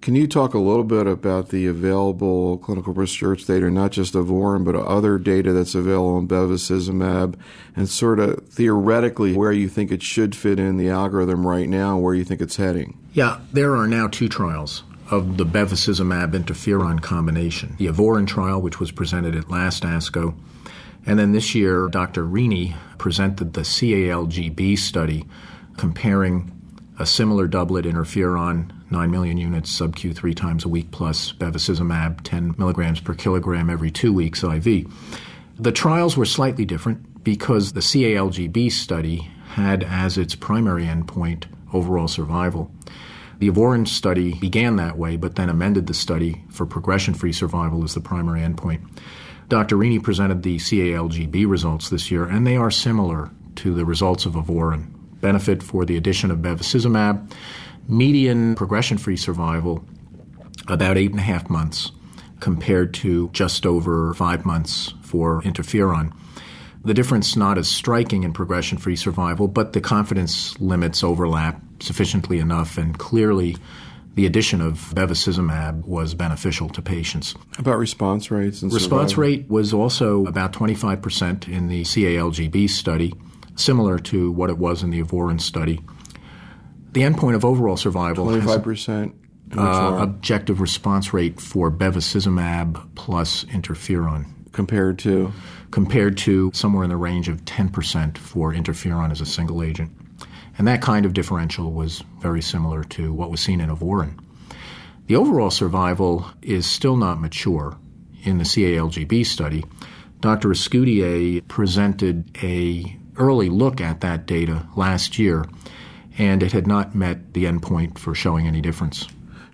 Can you talk a little bit about the available clinical research data, not just of Vorin, but other data that's available on bevacizumab, and sort of theoretically where you think it should fit in the algorithm right now and where you think it's heading? Yeah, there are now 2 trials of the bevacizumab interferon combination. The Vorin trial, which was presented at last ASCO, and then this year Dr. Rini presented the CALGB study comparing a similar doublet interferon, 9 million units sub-Q 3 times a week plus bevacizumab, 10 milligrams per kilogram every 2 weeks IV. The trials were slightly different because the CALGB study had as its primary endpoint overall survival. The Vorin study began that way, but then amended the study for progression-free survival as the primary endpoint. Dr. Rini presented the CALGB results this year, and they are similar to the results of Vorin. Benefit for the addition of bevacizumab, median progression-free survival about 8.5 months compared to just over 5 months for interferon. The difference not as striking in progression-free survival, but the confidence limits overlap sufficiently enough, and clearly the addition of bevacizumab was beneficial to patients. About response rates and Response survival? rate was also about 25% in the CALGB study, similar to what it was in the Vorin study. The endpoint of overall survival 25%? Objective response rate for bevacizumab plus interferon. Compared to? Compared to somewhere in the range of 10% for interferon as a single agent. And that kind of differential was very similar to what was seen in Vorin. The overall survival is still not mature in the CALGB study. Dr. Escudier presented an early look at that data last year, and it had not met the endpoint for showing any difference.